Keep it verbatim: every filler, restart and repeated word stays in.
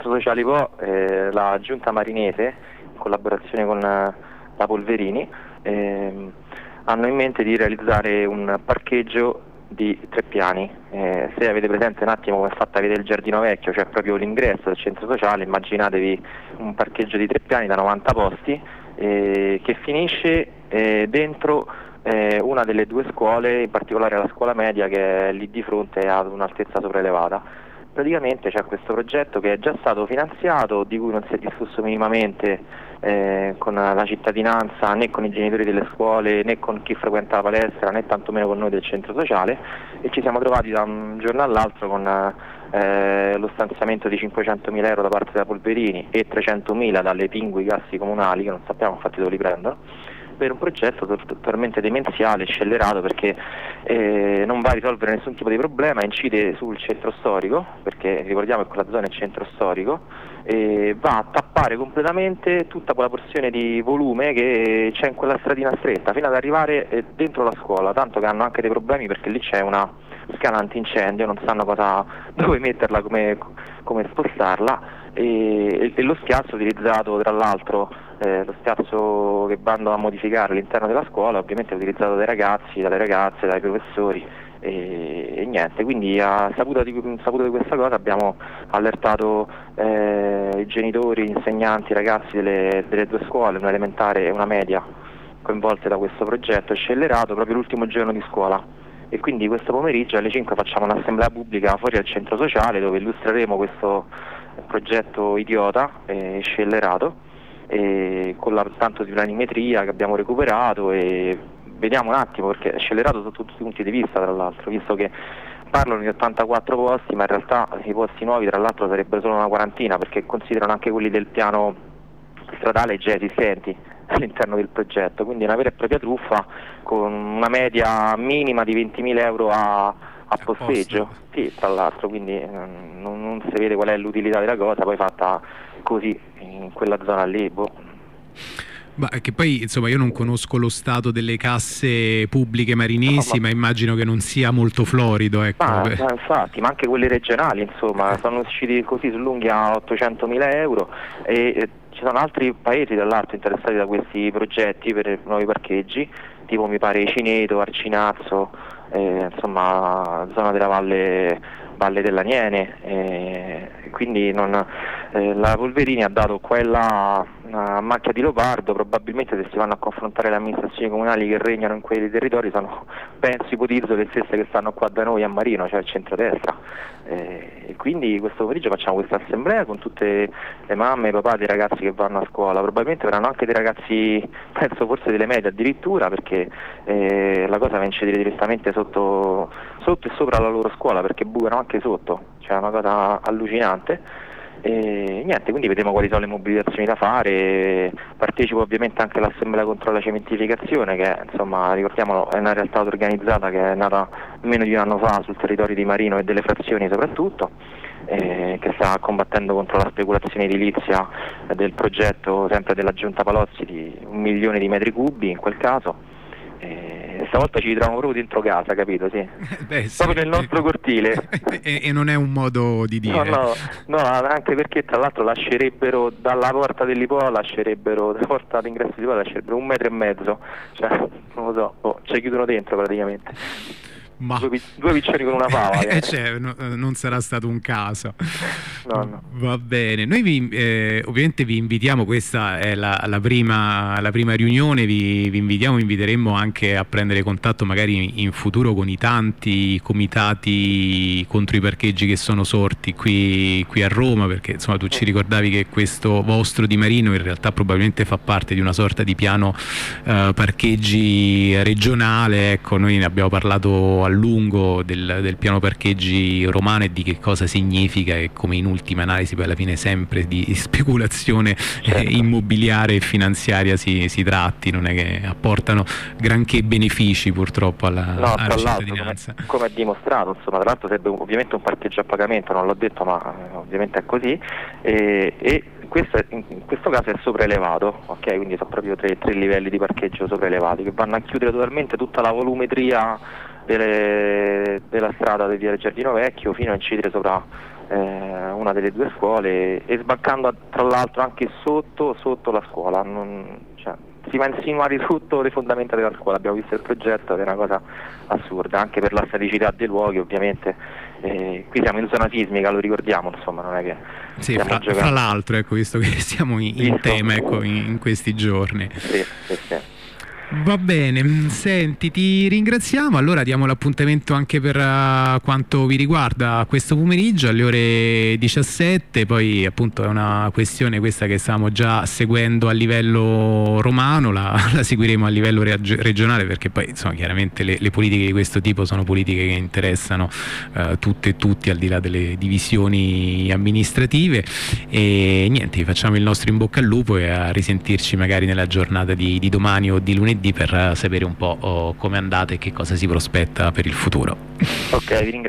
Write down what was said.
Sociali Po, eh, la Giunta Marinese, in collaborazione con eh, la Polverini, eh, hanno in mente di realizzare un parcheggio di tre piani. Eh, se avete presente un attimo come è fatta vedere il Giardino Vecchio, cioè proprio l'ingresso del centro sociale, immaginatevi un parcheggio di tre piani da novanta posti eh, che finisce eh, dentro eh, una delle due scuole, in particolare la scuola media che è lì di fronte ad un'altezza sopraelevata. Praticamente c'è questo progetto che è già stato finanziato, di cui non si è discusso minimamente eh, con la cittadinanza, né con i genitori delle scuole, né con chi frequenta la palestra, né tantomeno con noi del centro sociale, e ci siamo trovati da un giorno all'altro con eh, lo stanziamento di cinquecentomila euro da parte della Polverini e trecentomila dalle pingui cassi comunali, che non sappiamo infatti dove li prendono, per un progetto totalmente demenziale, scellerato, perché eh, non va a risolvere nessun tipo di problema, incide sul centro storico, perché ricordiamo che quella zona è centro storico, e va a tappare completamente tutta quella porzione di volume che c'è in quella stradina stretta, fino ad arrivare eh, dentro la scuola, tanto che hanno anche dei problemi perché lì c'è una scala antincendio, non sanno cosa, dove metterla, come, come spostarla, e, e lo spiazzo utilizzato tra l'altro, Eh, lo spiazzo che vanno a modificare all'interno della scuola ovviamente è utilizzato dai ragazzi, dalle ragazze, dai professori e, e niente, quindi a saputo di, saputo di questa cosa abbiamo allertato eh, i genitori, gli insegnanti, i ragazzi delle, delle due scuole, una elementare e una media, coinvolte da questo progetto scellerato proprio l'ultimo giorno di scuola, e quindi questo pomeriggio alle cinque facciamo un'assemblea pubblica fuori al centro sociale dove illustreremo questo progetto idiota e scellerato, e con la, tanto di planimetria che abbiamo recuperato, e vediamo un attimo, perché è scellerato sotto tutti i punti di vista, tra l'altro, visto che parlano di ottantaquattro posti, ma in realtà i posti nuovi tra l'altro sarebbero solo una quarantina, perché considerano anche quelli del piano stradale già esistenti all'interno del progetto, quindi una vera e propria truffa con una media minima di ventimila euro a, a posteggio, sì, tra l'altro, quindi eh, non, non si vede qual è l'utilità della cosa, poi fatta così in quella zona lì, boh. Ma che poi insomma io non conosco lo stato delle casse pubbliche marinesi, no, ma... ma immagino che non sia molto florido, ecco. Ma, ma infatti, ma anche quelle regionali, insomma, sono usciti così sull'unghia a ottocentomila euro, e eh, ci sono altri paesi dall'alto interessati da questi progetti per nuovi parcheggi, tipo mi pare Cineto, Arcinazzo, eh, insomma zona della Valle, Valle dell'Aniene, eh, quindi non, eh, la Polverini ha dato quella una macchia di leopardo. Probabilmente se si vanno a confrontare le amministrazioni comunali che regnano in quei territori sono, penso, ipotizzo, le stesse che stanno qua da noi a Marino, cioè al centrodestra, eh, e quindi questo pomeriggio facciamo questa assemblea con tutte le mamme e i papà dei ragazzi che vanno a scuola, probabilmente verranno anche dei ragazzi, penso forse delle medie addirittura, perché eh, la cosa va a incidere direttamente sotto, sotto e sopra la loro scuola, perché bucano anche sotto, cioè è una cosa allucinante. E niente, quindi vedremo quali sono le mobilitazioni da fare. Partecipo ovviamente anche all'assemblea contro la cementificazione, che insomma, ricordiamolo, è una realtà autorganizzata che è nata meno di un anno fa sul territorio di Marino e delle frazioni soprattutto, eh, che sta combattendo contro la speculazione edilizia del progetto sempre della Giunta Palozzi di un milione di metri cubi in quel caso. Eh, stavolta ci ritroviamo proprio dentro casa, capito? Sì. Beh, sì. Proprio nel nostro cortile. e, e non è un modo di dire. No, no, no, anche perché tra l'altro lascerebbero dalla porta dell'I P O, lascerebbero dalla porta d'ingresso di P O, lascerebbero un metro e mezzo, cioè non lo so, oh, ci chiudono dentro praticamente. Ma... Due, due piccioni con una fava. eh, cioè, no, non sarà stato un caso. No, no. Va bene, noi vi, eh, ovviamente vi invitiamo, questa è la, la, prima, la prima riunione, vi, vi invitiamo, vi inviteremmo anche a prendere contatto magari in futuro con i tanti comitati contro i parcheggi che sono sorti qui, qui a Roma, perché insomma tu ci ricordavi che questo vostro di Marino in realtà probabilmente fa parte di una sorta di piano eh, parcheggi regionale, ecco, noi ne abbiamo parlato a lungo del, del piano parcheggi romano e di che cosa significa e come in ultima analisi poi alla fine sempre di speculazione eh, immobiliare e finanziaria si, si tratti, non è che apportano granché benefici purtroppo alla, no, alla cittadinanza. Come, come è dimostrato, insomma, tra l'altro sarebbe ovviamente un parcheggio a pagamento, non l'ho detto, ma eh, ovviamente è così, e, e questo è, in questo caso è sopraelevato, ok? Quindi sono proprio tre, tre livelli di parcheggio sopraelevati che vanno a chiudere totalmente tutta la volumetria delle, della strada del via del Giardino Vecchio fino a incidere sopra eh, una delle due scuole, e sbancando tra l'altro anche sotto, sotto la scuola. Non, cioè, si va a insinuare tutto le fondamenta della scuola. Abbiamo visto il progetto ed è una cosa assurda, anche per la strategicità dei luoghi ovviamente. Eh, qui siamo in zona sismica, lo ricordiamo, insomma, non è che sì, fra, fra l'altro, ecco, visto che siamo in, in tema, ecco, in, in questi giorni. Sì, sì, sì. Va bene, senti, ti ringraziamo. Allora diamo l'appuntamento anche per uh, quanto vi riguarda questo pomeriggio alle ore diciassette. Poi appunto è una questione questa che stiamo già seguendo a livello romano, la, la seguiremo a livello regionale, perché poi insomma chiaramente le, le politiche di questo tipo sono politiche che interessano uh, tutte e tutti, al di là delle divisioni amministrative. E niente, vi facciamo il nostro in bocca al lupo e a risentirci magari nella giornata di, di domani o di lunedì per sapere un po' oh, come è andata e che cosa si prospetta per il futuro. Ok, vi ringrazio.